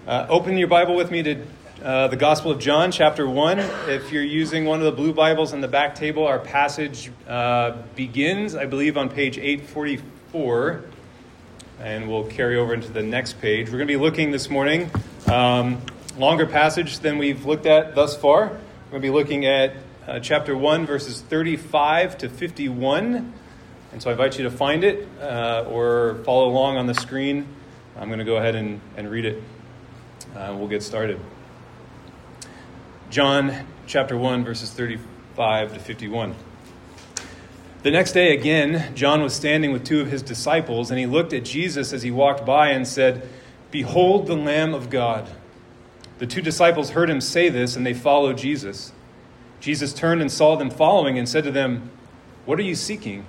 Open your Bible with me to the Gospel of John, chapter 1. If you're using one of the blue Bibles on the back table, our passage begins, I believe, on page 844, and we'll carry over into the next page. We're going to be looking this morning, longer passage than we've looked at thus far. We're going to be looking at chapter 1, verses 35 to 51. And so I invite you to find it or follow along on the screen. I'm going to go ahead and read it. We'll get started. John chapter 1, verses 35 to 51. The next day again, John was standing with two of his disciples, and he looked at Jesus as he walked by and said, "Behold the Lamb of God." The two disciples heard him say this, and they followed Jesus. Jesus turned and saw them following and said to them, "What are you seeking?"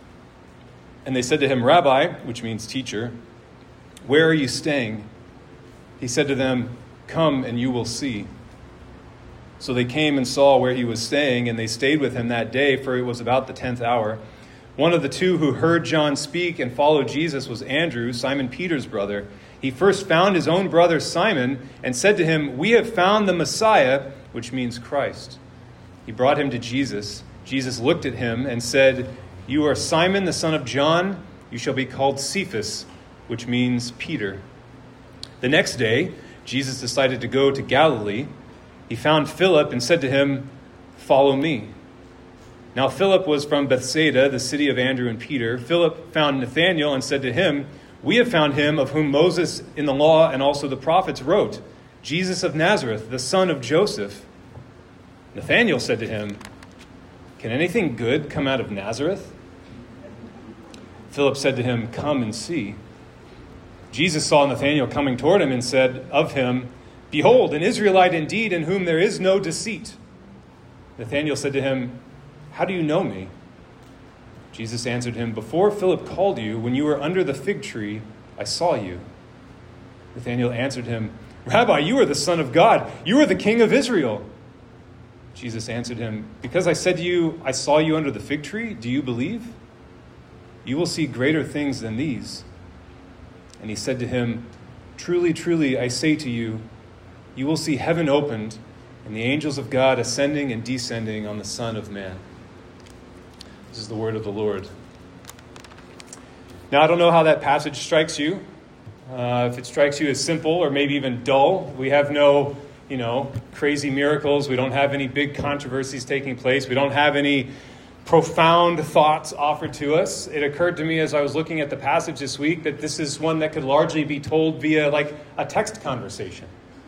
And they said to him, "Rabbi," which means teacher, "where are you staying?" He said to them, "Come and you will see." So they came and saw where he was staying, and they stayed with him that day, for it was about the 10th hour. One of the two who heard John speak and followed Jesus was Andrew, Simon Peter's brother. He first found his own brother Simon and said to him, "We have found the Messiah," which means Christ. He brought him to Jesus. Jesus looked at him and said, "You are Simon, the son of John. You shall be called Cephas," which means Peter. The next day, Jesus decided to go to Galilee. He found Philip and said to him, "Follow me." Now Philip was from Bethsaida, the city of Andrew and Peter. Philip found Nathanael and said to him, "We have found him of whom Moses in the law and also the prophets wrote, Jesus of Nazareth, the son of Joseph." Nathanael said to him, "Can anything good come out of Nazareth?" Philip said to him, "Come and see." Jesus saw Nathanael coming toward him and said of him, "Behold, an Israelite indeed, in whom there is no deceit." Nathanael said to him, "How do you know me?" Jesus answered him, "Before Philip called you, when you were under the fig tree, I saw you." Nathanael answered him, "Rabbi, you are the Son of God. You are the King of Israel." Jesus answered him, "Because I said to you, I saw you under the fig tree, do you believe? You will see greater things than these." And he said to him, "Truly, truly, I say to you, you will see heaven opened and the angels of God ascending and descending on the Son of Man." This is the word of the Lord. Now, I don't know how that passage strikes you. If it strikes you as simple or maybe even dull, we have no, crazy miracles. We don't have any big controversies taking place. We don't have any profound thoughts offered to us. It occurred to me as I was looking at the passage this week that this is one that could largely be told via like a text conversation.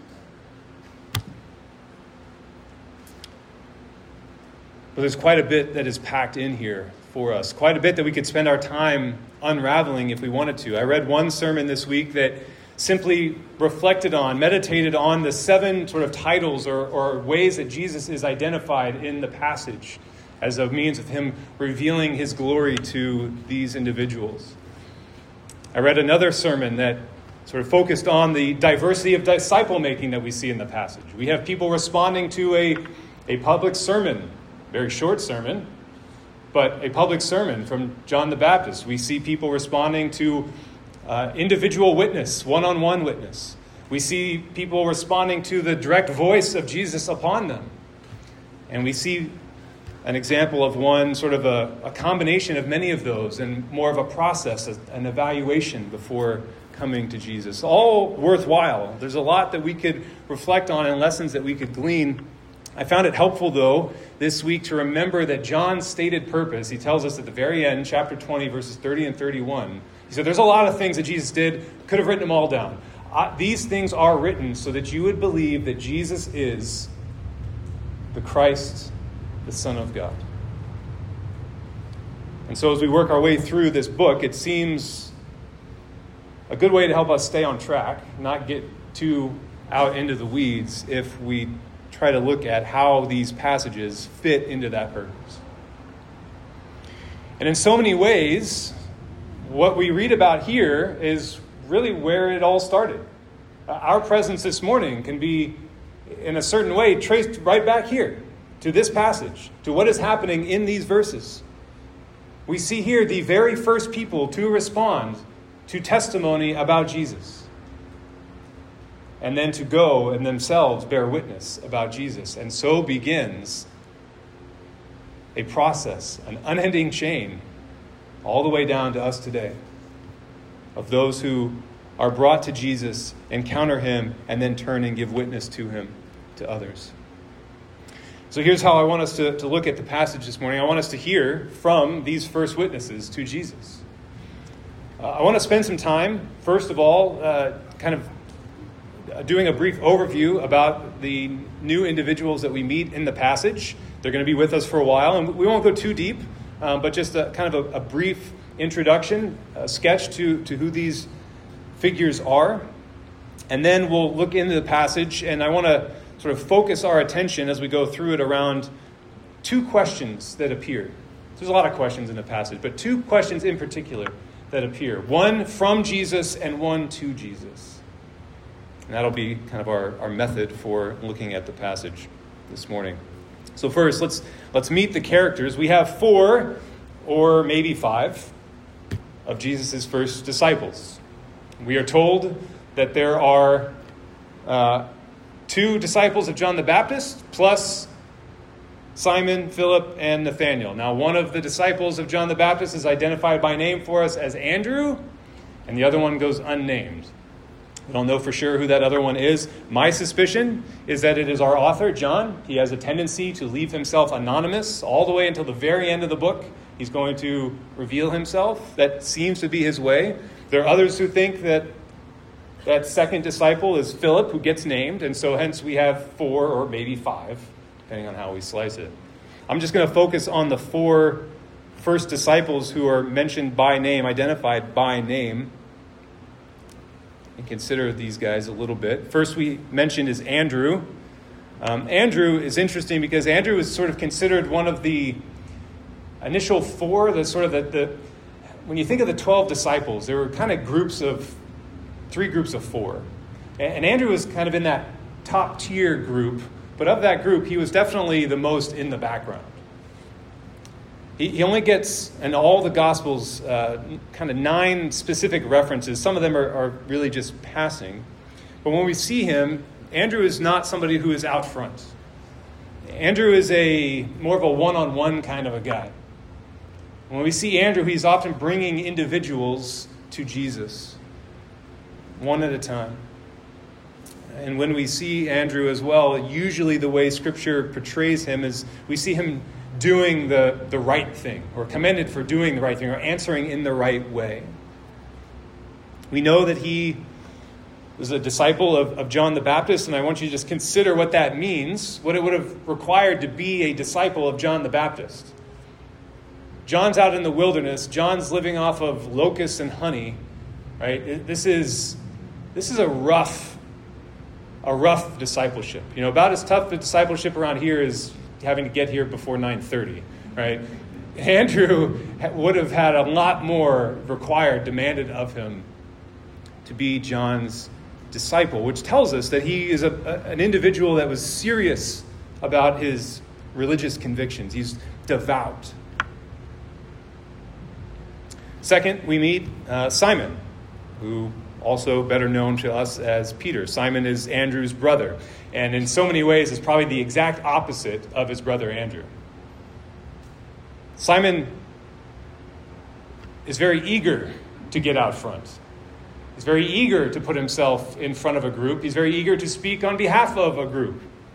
But there's quite a bit that is packed in here for us. Quite a bit that we could spend our time unraveling if we wanted to. I read one sermon this week that simply meditated on the 7 sort of titles or ways that Jesus is identified in the passage as a means of him revealing his glory to these individuals. I read another sermon that sort of focused on the diversity of disciple-making that we see in the passage. We have people responding to a public sermon, very short sermon, but a public sermon from John the Baptist. We see people responding to individual witness, one-on-one witness. We see people responding to the direct voice of Jesus upon them. And we see an example of one sort of a combination of many of those and more of a process, an evaluation before coming to Jesus. All worthwhile. There's a lot that we could reflect on and lessons that we could glean. I found it helpful, though, this week to remember that John's stated purpose, he tells us at the very end, chapter 20, verses 30 and 31. He said, there's a lot of things that Jesus did, could have written them all down. These things are written so that you would believe that Jesus is the Christ, the Son of God. And so as we work our way through this book, it seems a good way to help us stay on track, not get too out into the weeds if we try to look at how these passages fit into that purpose. And in so many ways, what we read about here is really where it all started. Our presence this morning can be, in a certain way, traced right back here to this passage, to what is happening in these verses. We see here the very first people to respond to testimony about Jesus. and then to go and themselves bear witness about Jesus. And so begins a process, an unending chain, all the way down to us today, of those who are brought to Jesus, encounter him, and then turn and give witness to him to others. So here's how I want us to look at the passage this morning. I want us to hear from these first witnesses to Jesus. I want to spend some time, first of all, kind of doing a brief overview about the new individuals that we meet in the passage. They're going to be with us for a while, and we won't go too deep, but just kind of a brief introduction, a sketch to who these figures are. And then we'll look into the passage, and I want to sort of focus our attention as we go through it around two questions that appear. There's a lot of questions in the passage, but two questions in particular that appear. One from Jesus and one to Jesus. And that'll be kind of our method for looking at the passage this morning. So first, let's meet the characters. We have 4 or maybe 5 of Jesus' first disciples. We are told that there are 2 disciples of John the Baptist, plus Simon, Philip, and Nathanael. Now, one of the disciples of John the Baptist is identified by name for us as Andrew, and the other one goes unnamed. We don't know for sure who that other one is. My suspicion is that it is our author, John. He has a tendency to leave himself anonymous all the way until the very end of the book. He's going to reveal himself. That seems to be his way. There are others who think that second disciple is Philip, who gets named, and so hence we have 4 or maybe 5, depending on how we slice it. I'm just going to focus on the 4 first disciples who are mentioned by name, identified by name, and consider these guys a little bit. First we mentioned is Andrew. Andrew is interesting because Andrew is sort of considered one of the initial 4, when you think of the 12 disciples, there were kind of 3 groups of 4. And Andrew was kind of in that top tier group, but of that group, he was definitely the most in the background. He only gets, in all the Gospels, kind of 9 specific references. Some of them are really just passing. But when we see him, Andrew is not somebody who is out front. Andrew is more of a one-on-one kind of a guy. When we see Andrew, he's often bringing individuals to Jesus, one at a time. And when we see Andrew as well, usually the way Scripture portrays him is we see him doing the right thing, or commended for doing the right thing, or answering in the right way. We know that he was a disciple of John the Baptist, and I want you to just consider what that means, what it would have required to be a disciple of John the Baptist. John's out in the wilderness. John's living off of locusts and honey, right? This is a rough discipleship. About as tough a discipleship around here is having to get here before 9:30, right? Andrew would have had a lot more demanded of him to be John's disciple, which tells us that he is an individual that was serious about his religious convictions. He's devout. Second, we meet Simon, who also better known to us as Peter. Simon is Andrew's brother, and in so many ways is probably the exact opposite of his brother Andrew. Simon is very eager to get out front. He's very eager to put himself in front of a group. He's very eager to speak on behalf of a group.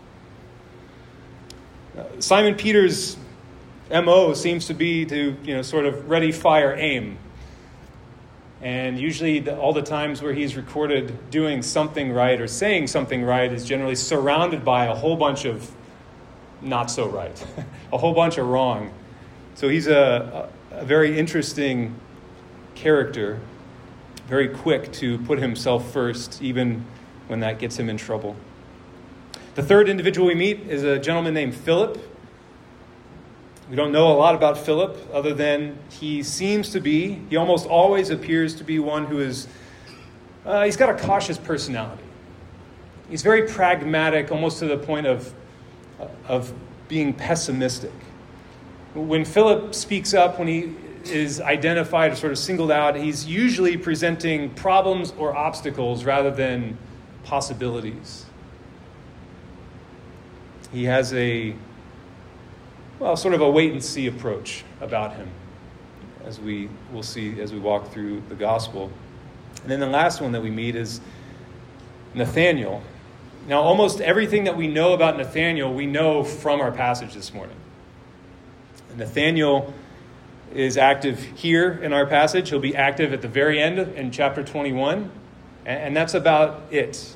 Simon Peter's MO seems to be to, sort of ready, fire, aim. And usually all the times where he's recorded doing something right or saying something right is generally surrounded by a whole bunch of not so right, a whole bunch of wrong. So he's a very interesting character, very quick to put himself first, even when that gets him in trouble. The third individual we meet is a gentleman named Philip. We don't know a lot about Philip other than he almost always appears to be one who is, he's got a cautious personality. He's very pragmatic, almost to the point of being pessimistic. When Philip speaks up, when he is identified or sort of singled out, he's usually presenting problems or obstacles rather than possibilities. He has sort of a wait-and-see approach about him, as we will see as we walk through the gospel. And then the last one that we meet is Nathanael. Now, almost everything that we know about Nathanael, we know from our passage this morning. Nathanael is active here in our passage. He'll be active at the very end in chapter 21. And that's about it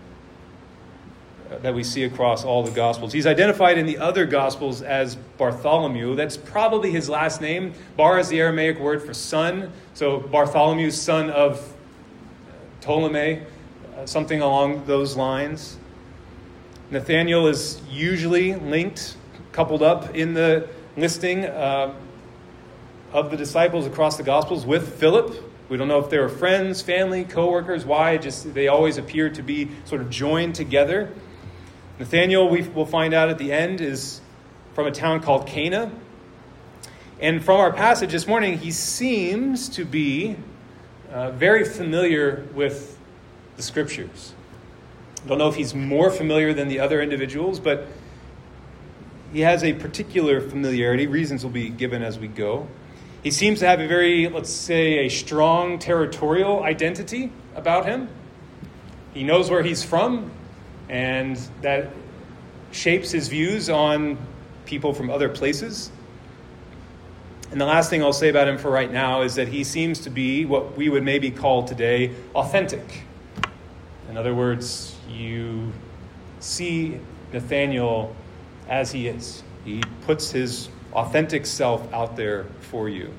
that we see across all the Gospels. He's identified in the other Gospels as Bartholomew. That's probably his last name. Bar is the Aramaic word for son. So Bartholomew, son of Ptolemy, something along those lines. Nathanael is usually linked, coupled up in the listing of the disciples across the Gospels with Philip. We don't know if they were friends, family, co-workers. Why? Just they always appear to be sort of joined together. Nathanael, we'll find out at the end, is from a town called Cana. And from our passage this morning, he seems to be very familiar with the Scriptures. I don't know if he's more familiar than the other individuals, but he has a particular familiarity. Reasons will be given as we go. He seems to have a very, let's say, a strong territorial identity about him. He knows where he's from, and that shapes his views on people from other places. And the last thing I'll say about him for right now is that he seems to be what we would maybe call today authentic. In other words, you see Nathanael as he is. He puts his authentic self out there for you.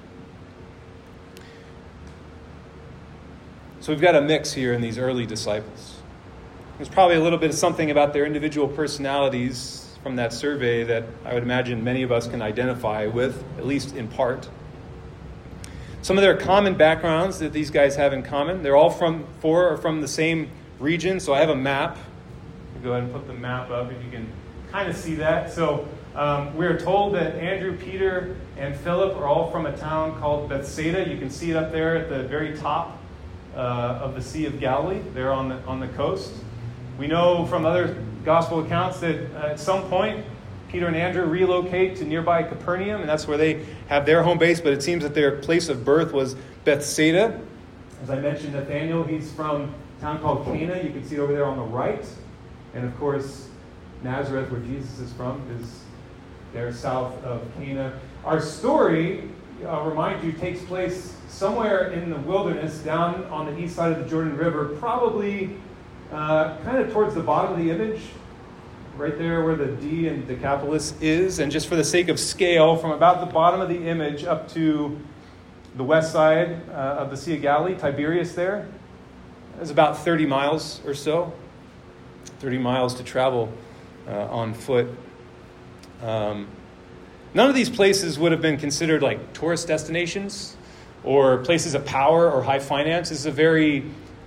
So we've got a mix here in these early disciples. There's probably a little bit of something about their individual personalities from that survey that I would imagine many of us can identify with, at least in part. Some of their common backgrounds that these guys have in common, four are from the same region. So I have a map. I'll go ahead and put the map up if you can kind of see that. So we're told that Andrew, Peter, and Philip are all from a town called Bethsaida. You can see it up there at the very top of the Sea of Galilee, there on the coast. We know from other gospel accounts that at some point, Peter and Andrew relocate to nearby Capernaum, and that's where they have their home base, but it seems that their place of birth was Bethsaida. As I mentioned, Nathanael, he's from a town called Cana. You can see it over there on the right. And of course, Nazareth, where Jesus is from, is there south of Cana. Our story, I'll remind you, takes place somewhere in the wilderness down on the east side of the Jordan River, probably kind of towards the bottom of the image, right there where the D in Decapolis is. And just for the sake of scale, from about the bottom of the image up to the west side of the Sea of Galilee, Tiberias there, is about 30 miles or so. 30 miles to travel on foot. None of these places would have been considered like tourist destinations or places of power or high finance. This is a very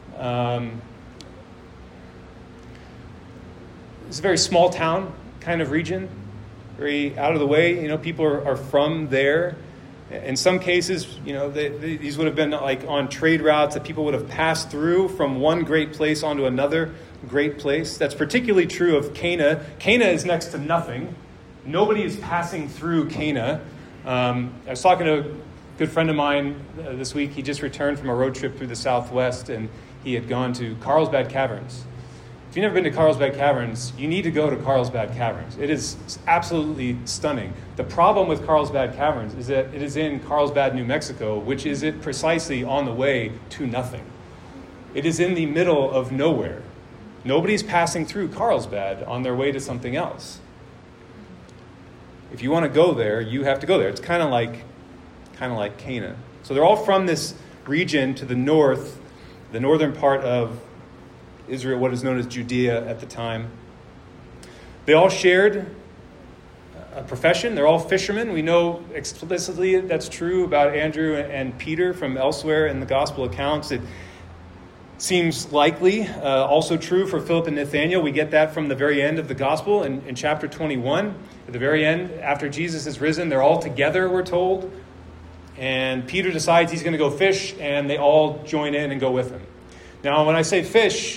small town kind of region, very out of the way. People are from there. In some cases, these would have been like on trade routes that people would have passed through from one great place onto another great place. That's particularly true of Cana. Cana is next to nothing. Nobody is passing through Cana. I was talking to a good friend of mine this week. He just returned from a road trip through the Southwest, and he had gone to Carlsbad Caverns. If you've never been to Carlsbad Caverns, you need to go to Carlsbad Caverns. It is absolutely stunning. The problem with Carlsbad Caverns is that it is in Carlsbad, New Mexico, which is it precisely on the way to nothing. It is in the middle of nowhere. Nobody's passing through Carlsbad on their way to something else. If you want to go there, you have to go there. It's kind of like Cana. So they're all from this region to the north, the northern part of Israel, what is known as Judea at the time. They all shared a profession. They're all fishermen. We know explicitly that's true about Andrew and Peter from elsewhere in the gospel accounts. It seems likely also true for Philip and Nathanael. We get that from the very end of the gospel in chapter 21. At the very end, after Jesus is risen, they're all together, we're told. And Peter decides he's going to go fish, and they all join in and go with him. Now, when I say fish,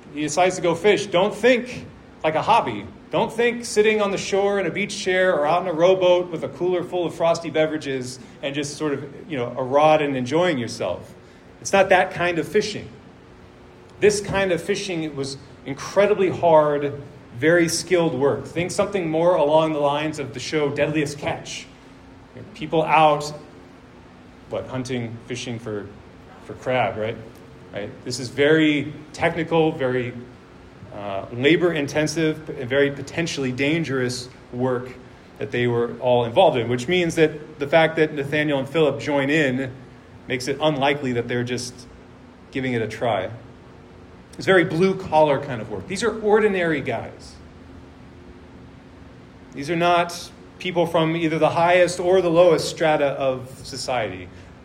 he decides to go fish. Don't think like a hobby. Don't think sitting on the shore in a beach chair or out in a rowboat with a cooler full of frosty beverages and just sort of, a rod and enjoying yourself. It's not that kind of fishing. This kind of fishing, it was incredibly hard, very skilled work. Think something more along the lines of the show Deadliest Catch. People out, hunting, fishing for crab, right? This is very technical, very labor-intensive, and very potentially dangerous work that they were all involved in, which means that the fact that Nathanael and Philip join in makes it unlikely that they're just giving it a try. It's very blue-collar kind of work. These are ordinary guys. These are not people from either the highest or the lowest strata of society.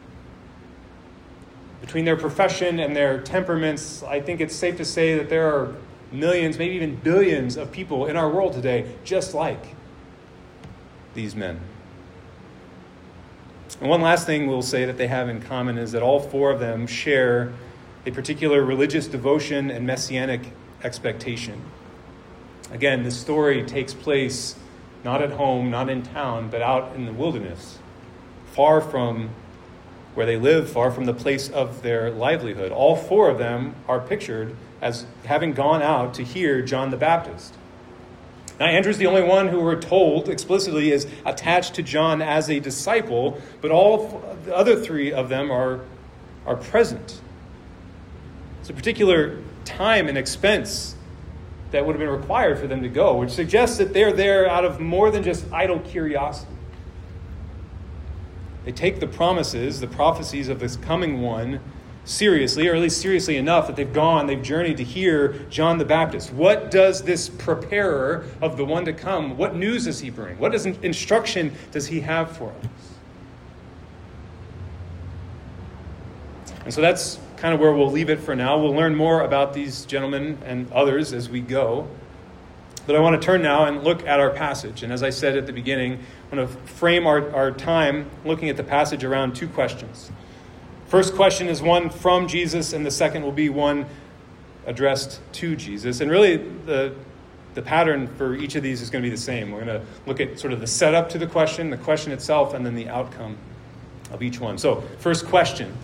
Between their profession and their temperaments, I think it's safe to say that there are millions, maybe even billions of people in our world today just like these men. And one last thing we'll say that they have in common is that all four of them share a particular religious devotion and messianic expectation. Again, this story takes place not at home, not in town, but out in the wilderness, far from where they live, far from the place of their livelihood. All four of them are pictured as having gone out to hear John the Baptist. Now, Andrew's the only one who we're told explicitly is attached to John as a disciple, but all the other three of them are present. It's a particular time and expense that would have been required for them to go, which suggests that they're there out of more than just idle curiosity. They take the promises, the prophecies of this coming one seriously, or at least seriously enough that they've journeyed to hear John the Baptist. What does this preparer of the one to come, what news does he bring? What instruction does he have for us? And so that's kind of where we'll leave it for now. We'll learn more about these gentlemen and others as we go. But I want to turn now and look at our passage. And as I said at the beginning, I want to frame our time looking at the passage around two questions. First question is one from Jesus, and the second will be one addressed to Jesus. And really, the pattern for each of these is going to be the same. We're going to look at sort of the setup to the question itself, and then the outcome of each one. So, first question.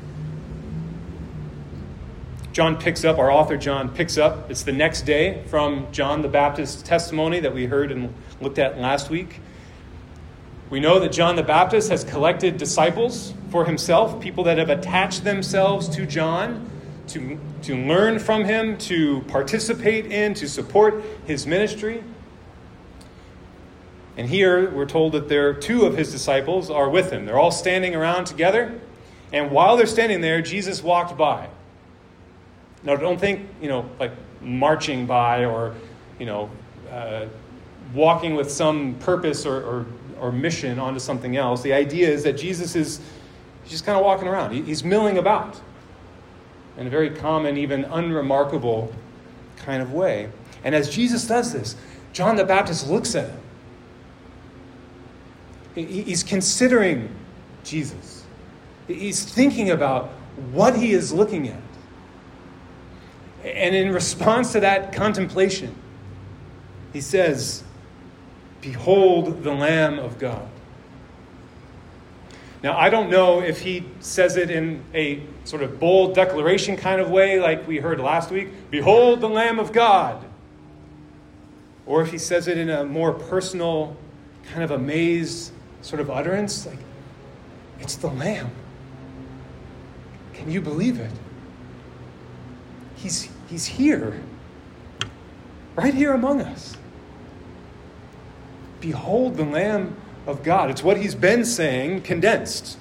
Our author John picks up. It's the next day from John the Baptist's testimony that we heard and looked at last week. We know that John the Baptist has collected disciples for himself, people that have attached themselves to John to learn from him, to participate in, to support his ministry. And here we're told that two of his disciples are with him. They're all standing around together. And while they're standing there, Jesus walked by. Now, don't think, like marching by or, walking with some purpose or mission onto something else. The idea is that Jesus is just kind of walking around. He's milling about in a very common, even unremarkable kind of way. And as Jesus does this, John the Baptist looks at him. He's considering Jesus. He's thinking about what he is looking at. And in response to that contemplation, he says, "Behold the Lamb of God." Now, I don't know if he says it in a sort of bold declaration kind of way like we heard last week, "Behold the Lamb of God," or if he says it in a more personal, kind of amazed sort of utterance, like, "It's the Lamb. Can you believe it? He's here, right here among us. Behold the Lamb of God." It's what he's been saying, condensed.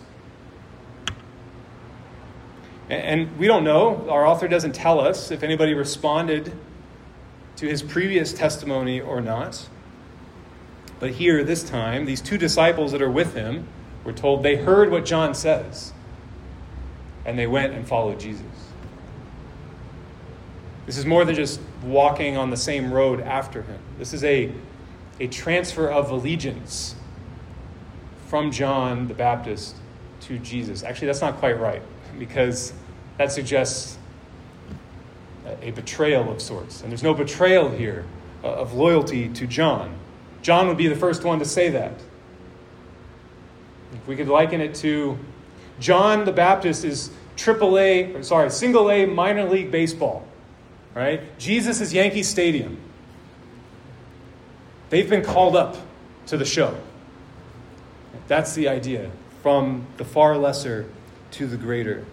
And we don't know, our author doesn't tell us if anybody responded to his previous testimony or not. But here, this time, these two disciples that are with him, we're told they heard what John says, and they went and followed Jesus. This is more than just walking on the same road after him. This is a transfer of allegiance from John the Baptist to Jesus. Actually, that's not quite right, because that suggests a betrayal of sorts. And there's no betrayal here of loyalty to John. John would be the first one to say that. If we could liken it to John the Baptist is single A minor league baseball, right? Jesus is Yankee Stadium. They've been called up to the show. That's the idea, from the far lesser to the greater.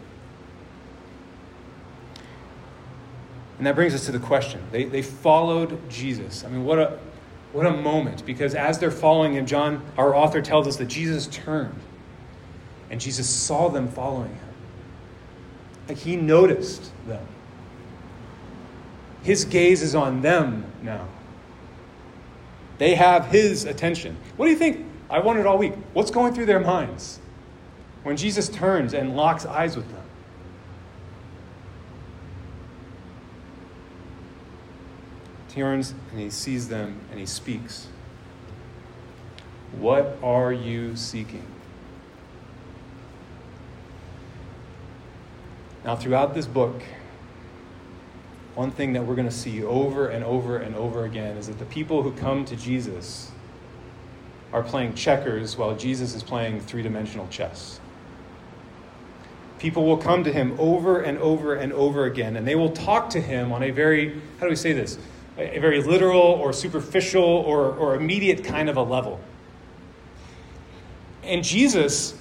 And that brings us to the question. They followed Jesus. I mean, what a moment. Because as they're following him, John, our author, tells us that Jesus turned. And Jesus saw them following him. Like he noticed them. His gaze is on them now. They have his attention. What do you think? I wondered all week. What's going through their minds when Jesus turns and locks eyes with them? Turns and he sees them and he speaks. What are you seeking? Now, throughout this book, one thing that we're going to see over and over and over again is that the people who come to Jesus are playing checkers while Jesus is playing three-dimensional chess. People will come to him over and over and over again, and they will talk to him on a very, how do we say this? A very literal or superficial or immediate kind of a level. And Jesus,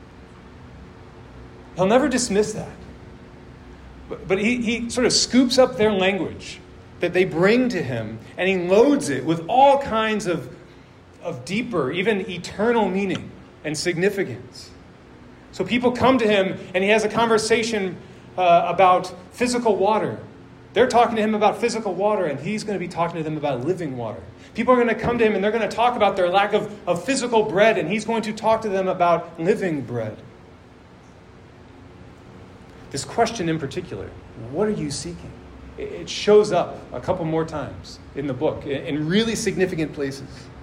he'll never dismiss that. But he sort of scoops up their language that they bring to him, and he loads it with all kinds of deeper, even eternal meaning and significance. So people come to him, and he has a conversation about physical water. They're talking to him about physical water, and he's going to be talking to them about living water. People are going to come to him, and they're going to talk about their lack of physical bread, and he's going to talk to them about living bread. This question in particular, what are you seeking? It shows up a couple more times in the book, in really significant places.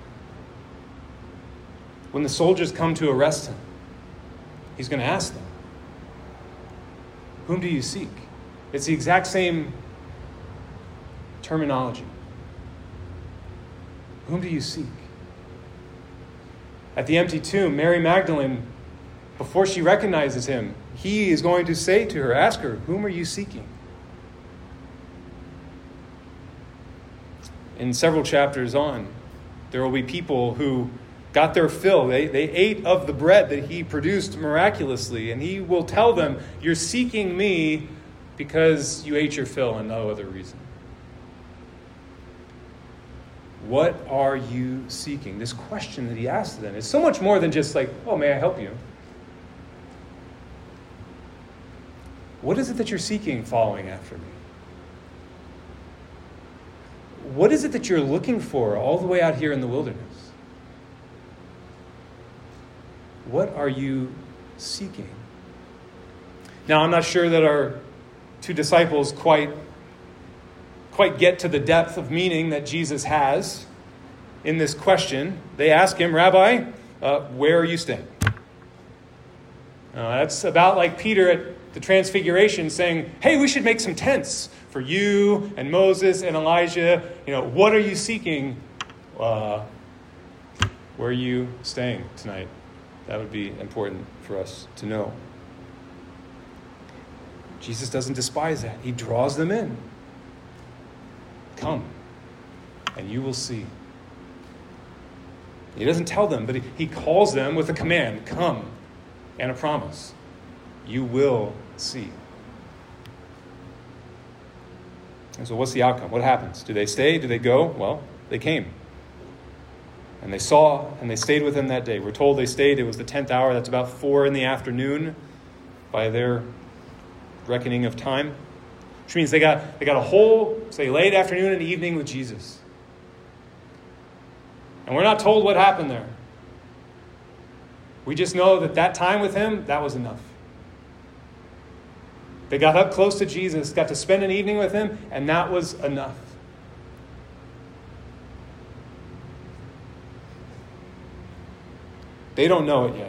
When the soldiers come to arrest him, he's going to ask them, whom do you seek? It's the exact same terminology. Whom do you seek? At the empty tomb, Mary Magdalene, before she recognizes him, he is going to say to her, ask her, whom are you seeking? In several chapters on, there will be people who got their fill. They ate of the bread that he produced miraculously, and he will tell them, you're seeking me because you ate your fill and no other reason. What are you seeking? This question that he asked them is so much more than just like, oh, may I help you? What is it that you're seeking following after me? What is it that you're looking for all the way out here in the wilderness? What are you seeking? Now, I'm not sure that our two disciples quite get to the depth of meaning that Jesus has in this question. They ask him, Rabbi, where are you staying? That's about like Peter at the Transfiguration saying, hey, we should make some tents for you and Moses and Elijah. What are you seeking? Where are you staying tonight? That would be important for us to know. Jesus doesn't despise that. He draws them in. Come, and you will see. He doesn't tell them, but he calls them with a command, come, and a promise. You will see. And so what's the outcome? What happens? Do they stay? Do they go? Well, they came. And they saw, and they stayed with him that day. We're told they stayed. It was the 10th hour. That's about 4 p.m. by their reckoning of time. Which means they got a whole, say, late afternoon and evening with Jesus. And we're not told what happened there. We just know that time with him, that was enough. They got up close to Jesus, got to spend an evening with him, and that was enough. They don't know it yet.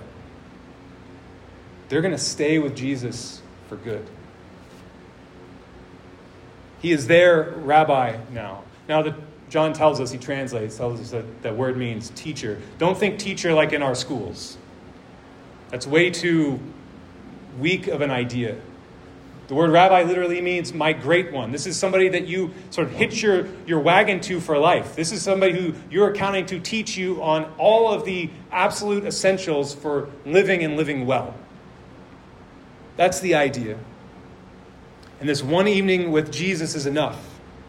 They're going to stay with Jesus for good. He is their rabbi now. Now, John tells us, tells us that word means teacher. Don't think teacher like in our schools. That's way too weak of an idea. The word rabbi literally means my great one. This is somebody that you sort of hitch your wagon to for life. This is somebody who you're accounting to teach you on all of the absolute essentials for living and living well. That's the idea. And this one evening with Jesus is enough.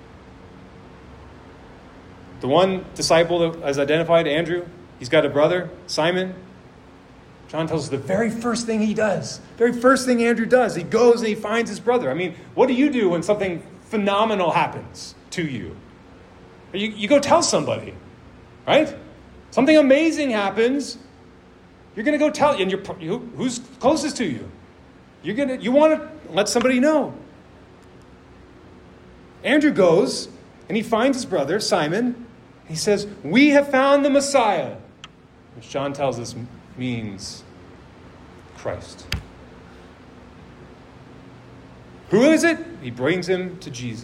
The one disciple that is identified, Andrew, he's got a brother, Simon. John tells us the very first thing he does, very first thing Andrew does, he goes and he finds his brother. I mean, what do you do when something phenomenal happens to you? You go tell somebody, right? Something amazing happens, you're going to go tell, and who's closest to you? You want to let somebody know. Andrew goes and he finds his brother, Simon. He says, "We have found the Messiah," which John tells us means Christ. Who is it? He brings him to Jesus.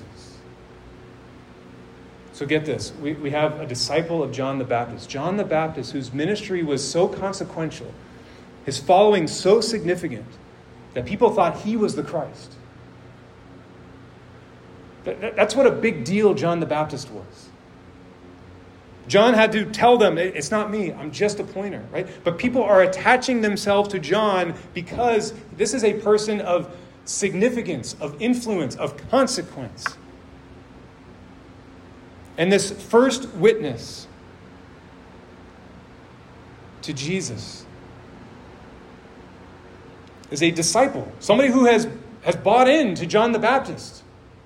So get this. We have a disciple of John the Baptist. John the Baptist, whose ministry was so consequential, his following so significant, that people thought he was the Christ. That's what a big deal John the Baptist was. John had to tell them, it's not me, I'm just a pointer, right? But people are attaching themselves to John because this is a person of significance, of influence, of consequence. And this first witness to Jesus is a disciple, somebody who has bought into John the Baptist.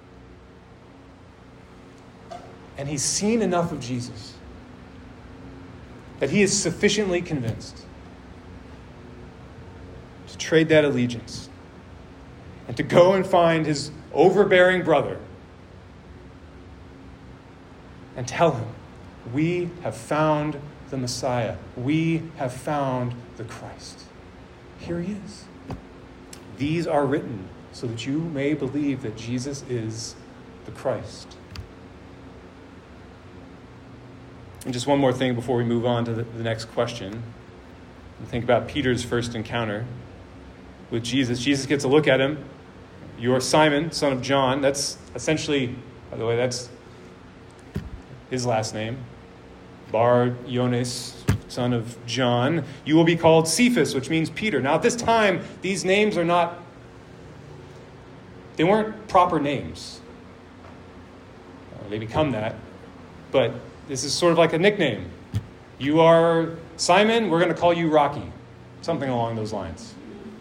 And he's seen enough of Jesus that he is sufficiently convinced to trade that allegiance and to go and find his overbearing brother and tell him, "We have found the Messiah. We have found the Christ. Here he is. These are written so that you may believe that Jesus is the Christ." And just one more thing before we move on to the next question. Think about Peter's first encounter with Jesus. Jesus gets a look at him. "You're Simon, son of John." That's essentially, by the way, that's his last name. Bar Yonis, son of John. "You will be called Cephas," which means Peter. Now at this time, these names they weren't proper names. They become that. But this is sort of like a nickname. "You are Simon, we're going to call you Rocky." Something along those lines.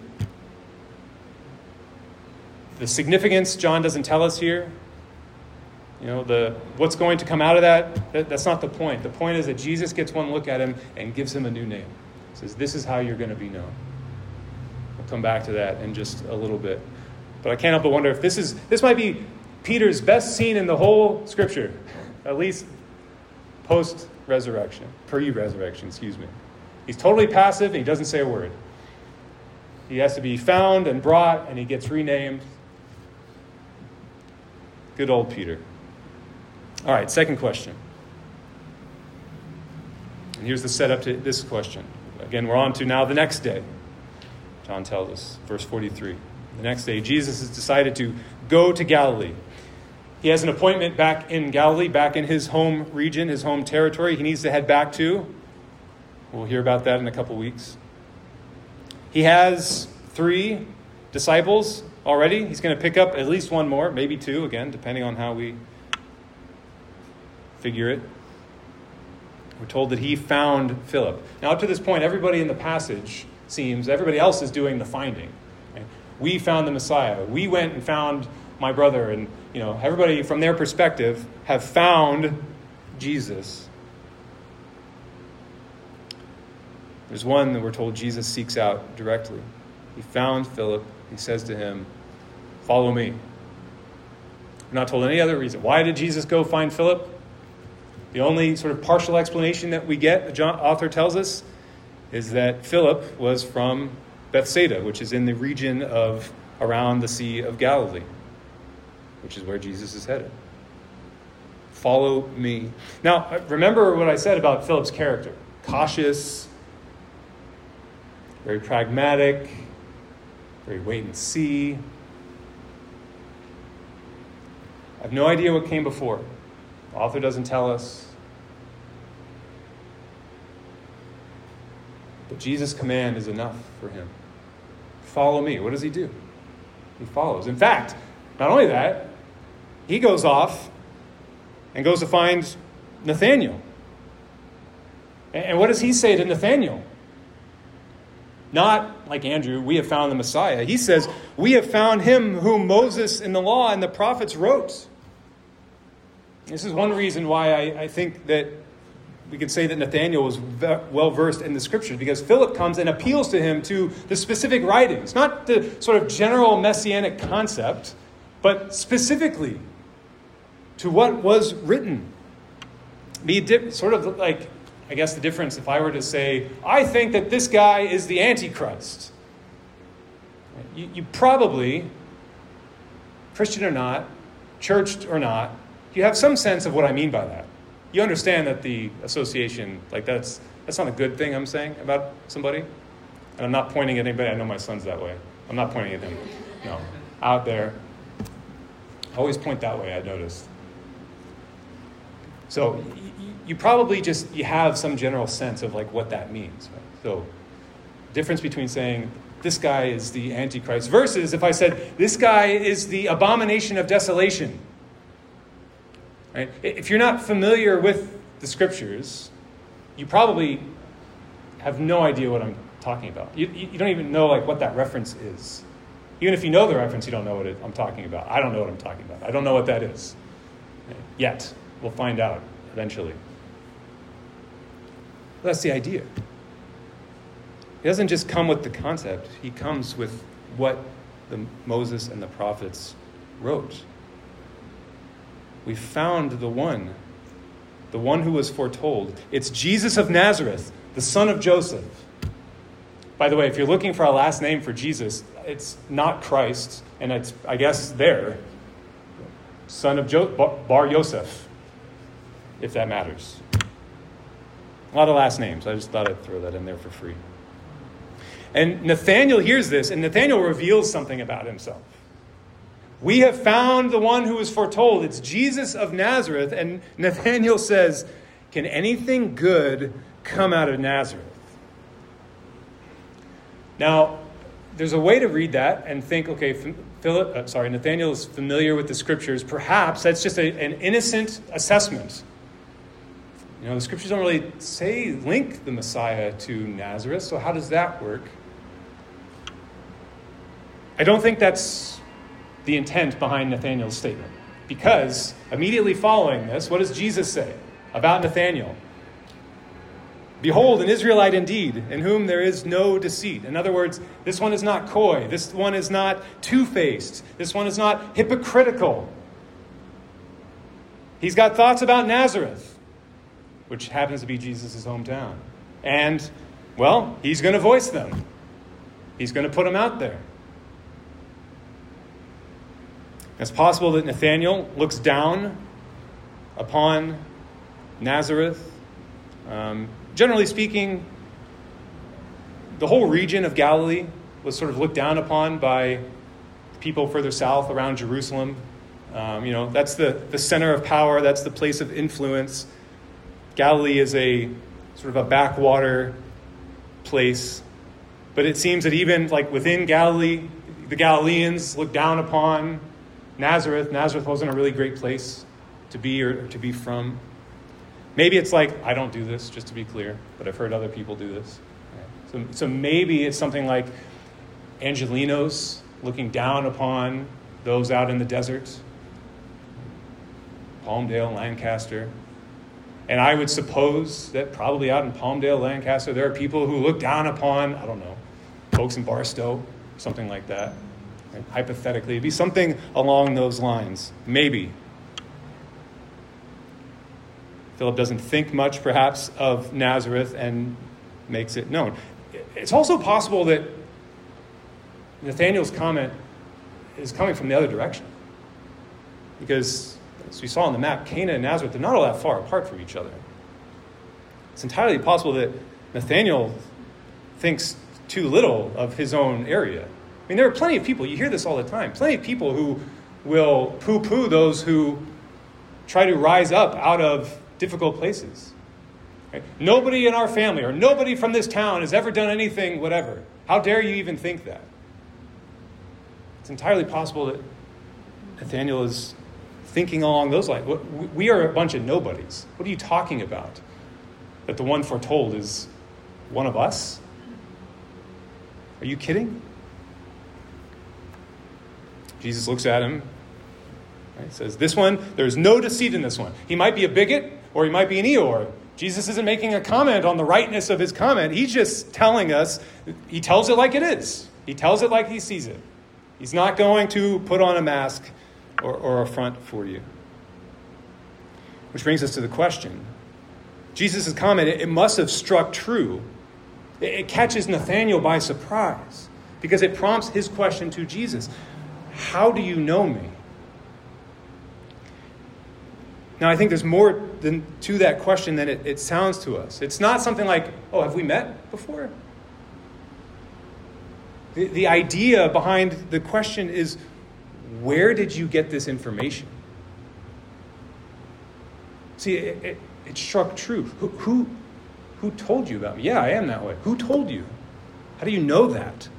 The significance, John doesn't tell us here. What's going to come out of that's not the point. The point is that Jesus gets one look at him and gives him a new name. He says, "This is how you're going to be known." We'll come back to that in just a little bit. But I can't help but wonder if this might be Peter's best scene in the whole Scripture, at least post-resurrection, pre-resurrection, excuse me. He's totally passive and he doesn't say a word. He has to be found and brought and he gets renamed. Good old Peter. All right, second question. And here's the setup to this question. Again, we're on to now the next day. John tells us, verse 43. The next day, Jesus has decided to go to Galilee. He has an appointment back in Galilee, back in his home region, his home territory. He needs to head back to. We'll hear about that in a couple weeks. He has 3 disciples already. He's going to pick up at least one more, maybe 2, again, depending on how we figure it. We're told that he found Philip. Now, up to this point, everybody in the passage everybody else is doing the finding. Right? We found the Messiah. We went and found my brother, and everybody from their perspective have found Jesus. There's one that we're told Jesus seeks out directly. He found Philip. He says to him, "Follow me." We're not told any other reason. Why did Jesus go find Philip? The only sort of partial explanation that we get, the author tells us, is that Philip was from Bethsaida, which is in the region of around the Sea of Galilee. which is where Jesus is headed. Follow me. Now, remember what I said about Philip's character. Cautious, very pragmatic, very wait and see. I have no idea what came before. The author doesn't tell us. But Jesus' command is enough for him. Follow me. What does he do? He follows. In fact, not only that, he goes off and goes to find Nathanael. And what does he say to Nathanael? Not like Andrew, we have found the Messiah. He says, we have found him whom Moses in the law and the prophets wrote. This is one reason why I think that we could say that Nathanael was well-versed in the Scriptures, because Philip comes and appeals to him to the specific writings, not the sort of general messianic concept, but specifically to what was written. Sort of like, I guess the difference if I were to say, I think that this guy is the Antichrist. You probably, Christian or not, churched or not, you have some sense of what I mean by that. You understand that the association, like that's not a good thing I'm saying about somebody. And I'm not pointing at anybody. I know my son's that way. I'm not pointing at him. No. Out there. I always point that way, I noticed. So you probably you have some general sense of like what that means. Right? So difference between saying this guy is the Antichrist versus if I said this guy is the abomination of desolation. Right? If you're not familiar with the Scriptures, you probably have no idea what I'm talking about. You don't even know like what that reference is. Even if you know the reference, you don't know what I'm talking about. I don't know what I'm talking about. I don't know what that is. Yet. We'll find out eventually. That's the idea. He doesn't just come with the concept. He comes with what Moses and the prophets wrote. We found the one who was foretold. It's Jesus of Nazareth, the son of Joseph. By the way, if you're looking for a last name for Jesus, it's not Christ, and it's, I guess, there. Son of Bar Yosef, if that matters. A lot of last names. I just thought I'd throw that in there for free. And Nathanael hears this, and Nathanael reveals something about himself. We have found the one who was foretold. It's Jesus of Nazareth. And Nathanael says, can anything good come out of Nazareth? Now, there's a way to read that and think, okay, Nathanael is familiar with the Scriptures. Perhaps that's just an innocent assessment. You know, the Scriptures don't really link the Messiah to Nazareth, so how does that work? I don't think that's the intent behind Nathanael's statement. Because immediately following this, what does Jesus say about Nathanael? Behold, an Israelite indeed, in whom there is no deceit. In other words, this one is not coy. This one is not two-faced. This one is not hypocritical. He's got thoughts about Nazareth, which happens to be Jesus' hometown. And, well, he's going to voice them. He's going to put them out there. It's possible that Nathanael looks down upon Nazareth. Generally speaking, the whole region of Galilee was sort of looked down upon by people further south around Jerusalem. That's the center of power. That's the place of influence. Galilee is a sort of a backwater place. But it seems that even like within Galilee, the Galileans looked down upon Nazareth. Nazareth wasn't a really great place to be or to be from. Maybe it's like, I don't do this, just to be clear, but I've heard other people do this. So maybe it's something like Angelinos looking down upon those out in the desert. Palmdale, Lancaster. And I would suppose that probably out in Palmdale, Lancaster, there are people who look down upon, I don't know, folks in Barstow, something like that. Right? Hypothetically, it'd be something along those lines. Maybe. Philip doesn't think much, perhaps, of Nazareth and makes it known. It's also possible that Nathanael's comment is coming from the other direction. Because, as we saw on the map, Cana and Nazareth, they're not all that far apart from each other. It's entirely possible that Nathanael thinks too little of his own area. I mean, there are plenty of people, you hear this all the time, plenty of people who will poo-poo those who try to rise up out of difficult places. Right? Nobody in our family or nobody from this town has ever done anything, whatever. How dare you even think that? It's entirely possible that Nathanael is thinking along those lines. We are a bunch of nobodies. What are you talking about? That the one foretold is one of us? Are you kidding? Jesus looks at him, right, says, this one, there's no deceit in this one. He might be a bigot or he might be an Eeyore. Jesus isn't making a comment on the rightness of his comment. He's just telling us, he tells it like it is. He tells it like he sees it. He's not going to put on a mask or a front for you. Which brings us to the question. Jesus' comment, it must have struck true. It catches Nathanael by surprise because it prompts his question to Jesus. How do you know me? Now, I think there's more to that question than it sounds to us. It's not something like, oh, have we met before? The idea behind the question is, where did you get this information? See, it struck true. Who told you about me? Yeah, I am that way. Who told you? How do you know that?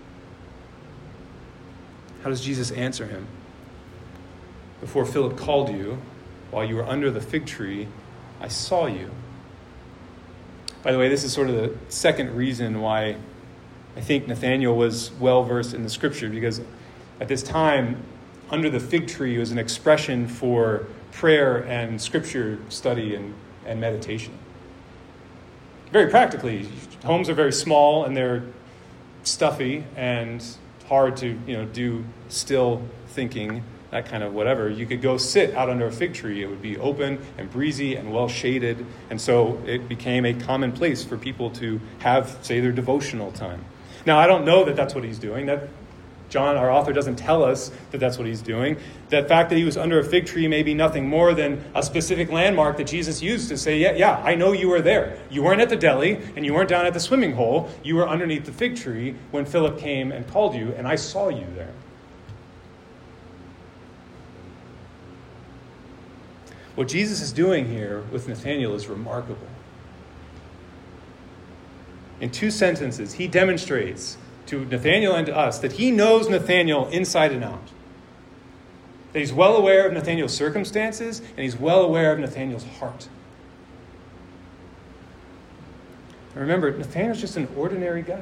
How does Jesus answer him? Before Philip called you, while you were under the fig tree, I saw you. By the way, this is sort of the second reason why I think Nathanael was well-versed in the Scripture, because at this time, under the fig tree was an expression for prayer and Scripture study and meditation. Very practically, homes are very small and they're stuffy and hard to do still thinking, that kind of whatever. You could go sit out under a fig tree. It would be open and breezy and well shaded. And so it became a common place for people to have, say, their devotional time. Now, I don't know that that's what he's doing. That John, our author, doesn't tell us that that's what he's doing. The fact that he was under a fig tree may be nothing more than a specific landmark that Jesus used to say, yeah, I know you were there. You weren't at the deli, and you weren't down at the swimming hole. You were underneath the fig tree when Philip came and called you, and I saw you there. What Jesus is doing here with Nathanael is remarkable. In 2 sentences, he demonstrates to Nathanael and to us that he knows Nathanael inside and out. That he's well aware of Nathanael's circumstances, and he's well aware of Nathanael's heart. And remember, Nathanael's just an ordinary guy.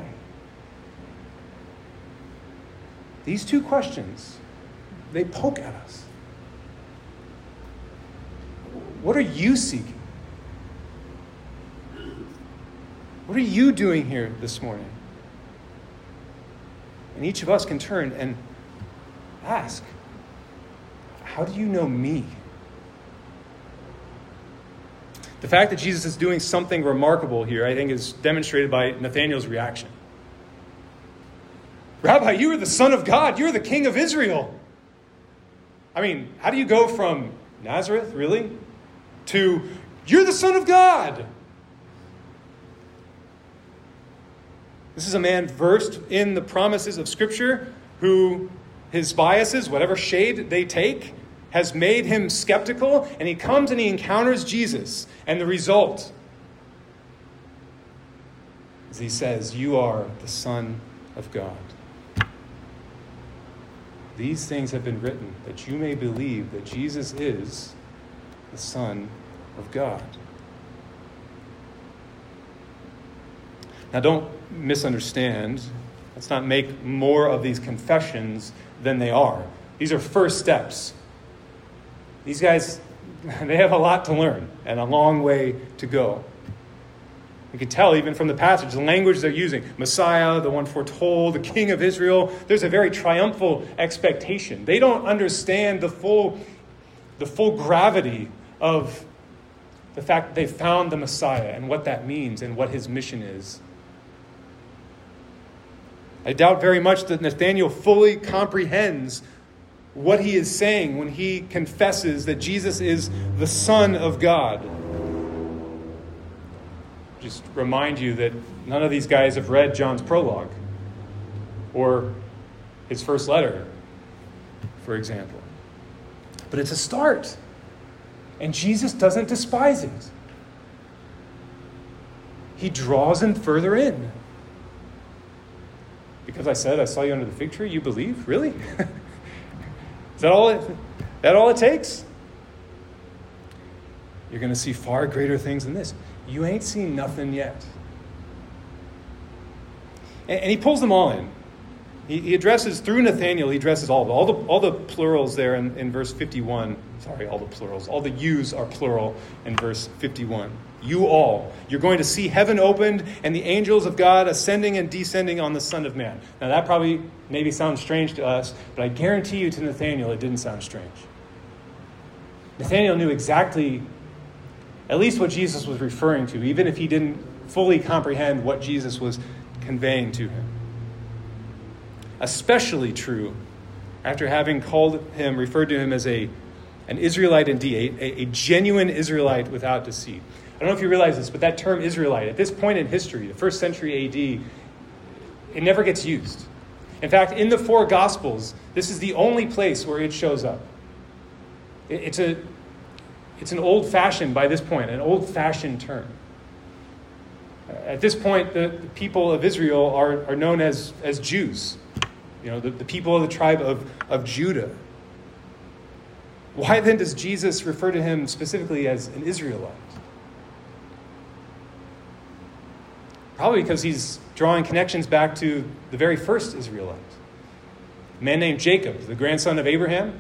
These 2 questions, they poke at us. What are you seeking? What are you doing here this morning? And each of us can turn and ask, how do you know me? The fact that Jesus is doing something remarkable here, I think, is demonstrated by Nathanael's reaction. Rabbi, you are the Son of God. You're the King of Israel. I mean, how do you go from Nazareth, really, to you're the Son of God? This is a man versed in the promises of Scripture who his biases, whatever shade they take, has made him skeptical, and he comes and he encounters Jesus. And the result is he says, you are the Son of God. These things have been written that you may believe that Jesus is the Son of God. Now, don't misunderstand. Let's not make more of these confessions than they are. These are first steps. These guys, they have a lot to learn and a long way to go. You can tell even from the passage, the language they're using. Messiah, the one foretold, the King of Israel. There's a very triumphal expectation. They don't understand the full gravity of the fact that they found the Messiah and what that means and what his mission is. I doubt very much that Nathanael fully comprehends what he is saying when he confesses that Jesus is the Son of God. Just remind you that none of these guys have read John's prologue or his first letter, for example. But it's a start. And Jesus doesn't despise it. He draws him further in. Because I said, I saw you under the fig tree, you believe? Really? Is that all it takes? You're going to see far greater things than this. You ain't seen nothing yet. And he pulls them all in. He addresses, through Nathanael, he addresses all the plurals there in verse 51. Sorry, all the plurals. All the yous are plural in verse 51. You all. You're going to see heaven opened and the angels of God ascending and descending on the Son of Man. Now that probably maybe sounds strange to us, but I guarantee you to Nathanael it didn't sound strange. Nathanael knew exactly at least what Jesus was referring to, even if he didn't fully comprehend what Jesus was conveying to him. Especially true after having referred to him as an Israelite indeed, a genuine Israelite without deceit. I don't know if you realize this, but that term Israelite, at this point in history, the 1st century AD, it never gets used. In fact, in the 4 Gospels, this is the only place where it shows up. It's an old-fashioned, by this point, an old-fashioned term. At this point, the people of Israel are known as Jews. You know, the people of the tribe of Judah. Why then does Jesus refer to him specifically as an Israelite? Probably because he's drawing connections back to the very first Israelite. A man named Jacob, the grandson of Abraham.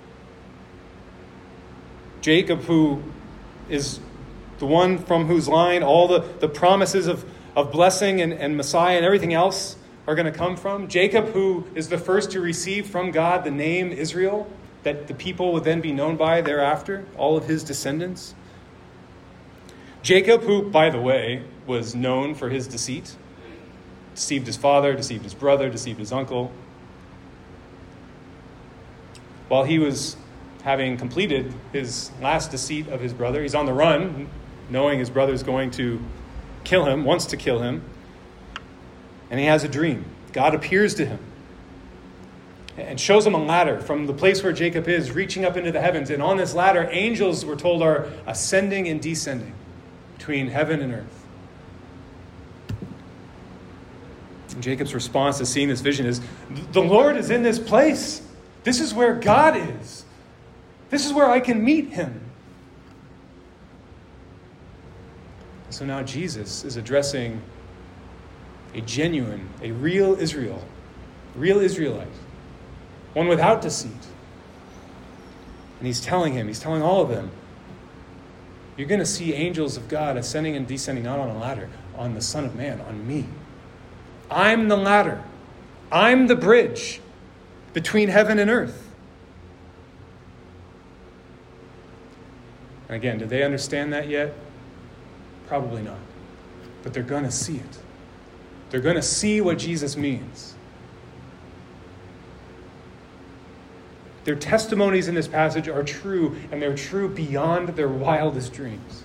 Jacob, who is the one from whose line all the promises of blessing and Messiah and everything else are going to come from. Jacob, who is the first to receive from God the name Israel, that the people would then be known by thereafter, all of his descendants. Jacob, who, by the way, was known for his deceit, deceived his father, deceived his brother, deceived his uncle. While he was having completed his last deceit of his brother, he's on the run, knowing his brother's going to kill him, wants to kill him, and he has a dream. God appears to him and shows him a ladder from the place where Jacob is, reaching up into the heavens. And on this ladder, angels, we're told, are ascending and descending between heaven and earth. And Jacob's response to seeing this vision is, the Lord is in this place. This is where God is. This is where I can meet him. So now Jesus is addressing a genuine, a real Israelite, one without deceit. And he's telling all of them, you're going to see angels of God ascending and descending, not on a ladder, on the Son of Man, on me. I'm the ladder. I'm the bridge between heaven and earth. And again, do they understand that yet? Probably not. But they're going to see it. They're going to see what Jesus means. Their testimonies in this passage are true, and they're true beyond their wildest dreams.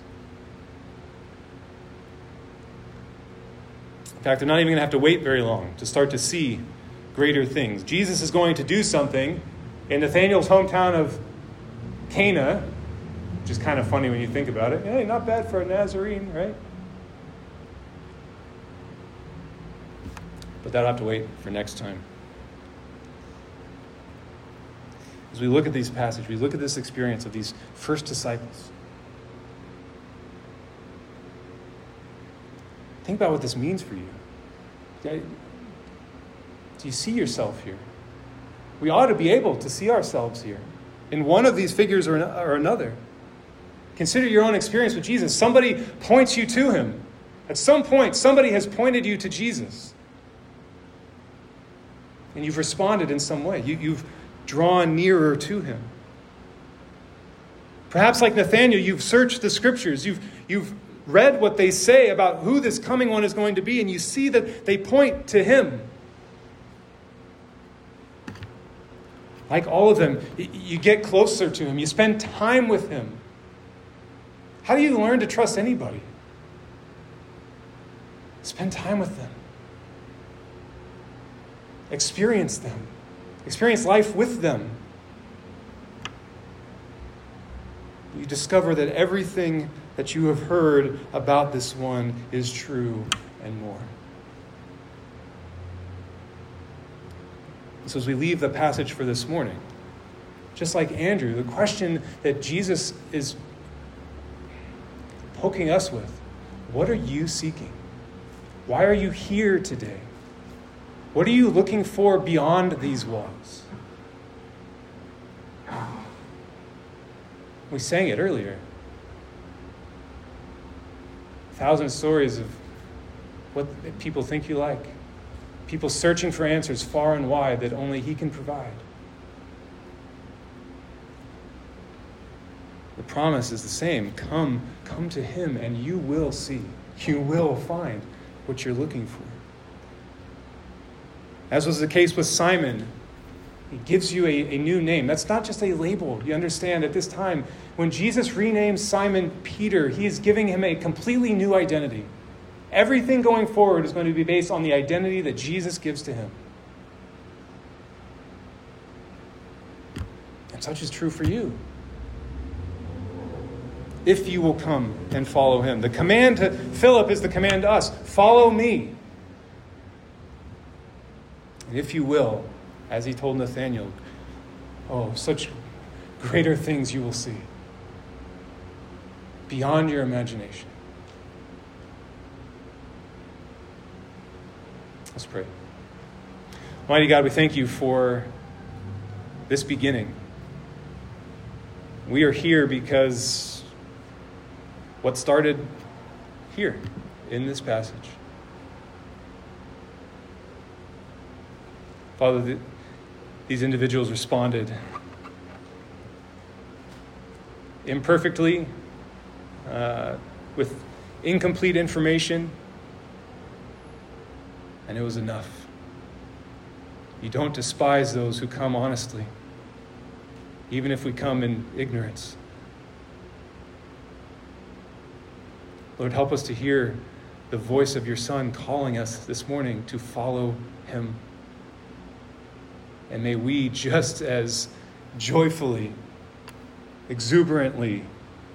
In fact, they're not even going to have to wait very long to start to see greater things. Jesus is going to do something in Nathanael's hometown of Cana, which is kind of funny when you think about it. Hey, not bad for a Nazarene, right? But that'll have to wait for next time. As we look at these passages, we look at this experience of these first disciples. Think about what this means for you. Do you see yourself here? We ought to be able to see ourselves here in one of these figures or another. Consider your own experience with Jesus. Somebody points you to him. At some point, somebody has pointed you to Jesus. And you've responded in some way. You've drawn nearer to him. Perhaps like Nathanael, you've searched the scriptures. You've read what they say about who this coming one is going to be, and you see that they point to him. Like all of them, you get closer to him. You spend time with him. How do you learn to trust anybody? Spend time with them. Experience them. Experience life with them. You discover that everything that you have heard about this one is true and more. So as we leave the passage for this morning, just like Andrew, the question that Jesus is poking us with, what are you seeking? Why are you here today? What are you looking for beyond these walls? We sang it earlier. 1,000 stories of what people think you like. People searching for answers far and wide that only he can provide. The promise is the same. Come to him and you will see. You will find what you're looking for. As was the case with Simon, he gives you a new name. That's not just a label. You understand at this time, when Jesus renames Simon Peter, he is giving him a completely new identity. Everything going forward is going to be based on the identity that Jesus gives to him. And such is true for you. If you will come and follow him. The command to Philip is the command to us. Follow me. And if you will, as he told Nathanael, oh, such greater things you will see. Beyond your imagination. Let's pray. Almighty God, we thank you for this beginning. We are here because what started here in this passage. Father, these individuals responded imperfectly, with incomplete information, and it was enough. You don't despise those who come honestly, even if we come in ignorance. Lord, help us to hear the voice of your Son calling us this morning to follow him. And may we just as joyfully, exuberantly,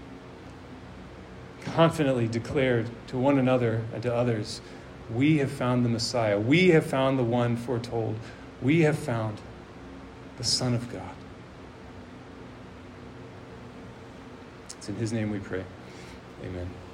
confidently declare to one another and to others, we have found the Messiah. We have found the one foretold. We have found the Son of God. It's in his name we pray. Amen.